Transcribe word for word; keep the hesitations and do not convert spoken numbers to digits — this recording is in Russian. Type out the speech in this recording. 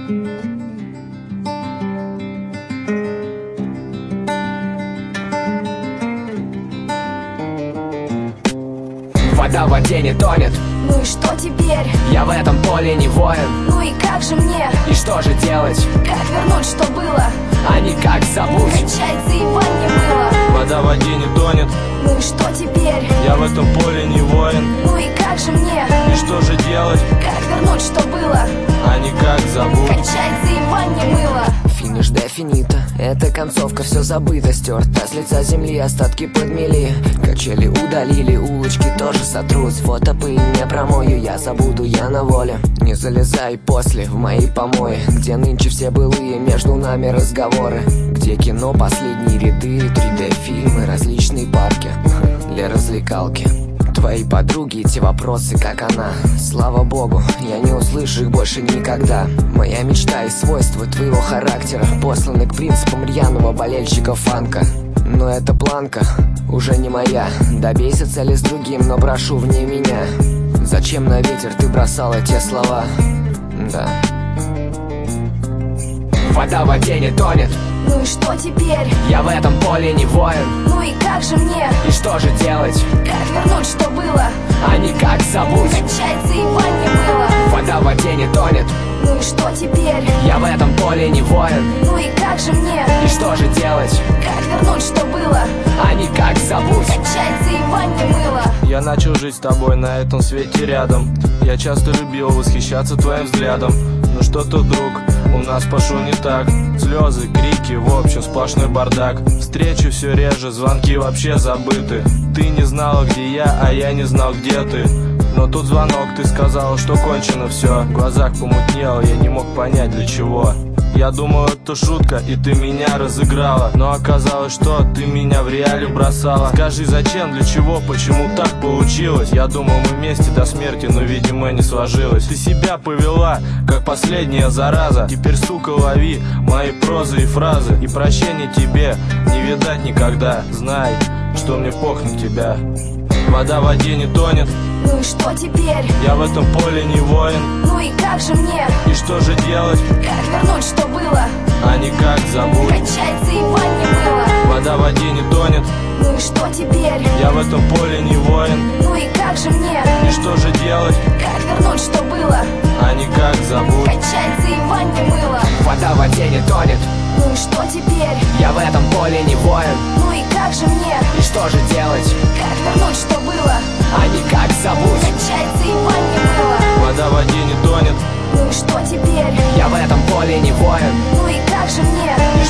Вода в воде не тонет. Ну и что теперь? Я в этом поле не воин. Ну и как же мне? И что же делать? Как вернуть, что было? А не как забудь. Кончается и ванне мыло. Вода в воде не тонет. Ну и что теперь? Я в этом поле не воин. Ну и как же мне? И что же делать? Как вернуть, что было? А не как забудь. Кончается и ванне мыло. Финиш дефинита, это концовка, все забыто, стерто с лица земли, остатки подмели. Качели удалили, улочки тоже сотрут. Фото пыль не промою, я забуду, я на воле. Не залезай после в мои помои, где нынче все былые между нами разговоры, где кино, последние ряды, три дэ фильмы, различные парки для развлекалки. Твои подруги, эти вопросы, как она. Слава богу, я не услышу их больше никогда. Моя мечта и свойства твоего характера посланы к принципам рьяного болельщика фанка. Но эта планка уже не моя. Добейся цели с другим, но прошу вне меня. Зачем на ветер ты бросала те слова? Да. Вода в воде не тонет. Ну и что теперь? Я в этом поле не воин. Ну и как же мне? И что же делать? Как вернуть, что было? А не как забудь. Кончается и ванне мыло. Вода в воде не тонет. Ну и что теперь? Я в этом поле не воин. Ну и как же мне? И что же делать? Как вернуть, что было? А не как забудь. Кончается и ванне мыло. Я начал жить с тобой на этом свете рядом. Я часто любил восхищаться твоим взглядом. Но что-то, друг, у нас пошло не так. Слезы, крики, в общем сплошной бардак. Встречи все реже, звонки вообще забыты. Ты не знала, где я, а я не знал, где ты. Но тут звонок, ты сказала, что кончено все. В глазах помутнело, я не мог понять для чего. Я думал, это шутка, и ты меня разыграла. Но оказалось, что ты меня в реале бросала. Скажи, зачем, для чего, почему так получилось? Я думал, мы вместе до смерти, но, видимо, не сложилось. Ты себя повела, как последняя зараза. Теперь, сука, лови мои прозы и фразы. И прощения тебе не видать никогда. Знай, что мне пох на тебя. Вода в воде не тонет. Ну и что теперь? Я в этом поле не воин. Ну и как же мне? И что же делать? Как вернуть, что было? А не как забудь. Кончается и ванне мыло. Вода в воде не тонет. Ну и что теперь? Я в этом поле не воин. Ну и как же мне? И что же делать? Как вернуть, что было? А не как забудь. Кончается и ванне мыло. Вода в воде не тонет. Ну и что теперь? Я в этом поле не воин. Ну и как же мне? И что же делать? Как вернуть, что было? А не как забудь. Кончается и ванне мыло. Вода в воде не тонет. Ну и что теперь? Я в этом поле не воин. Ну и как же мне? И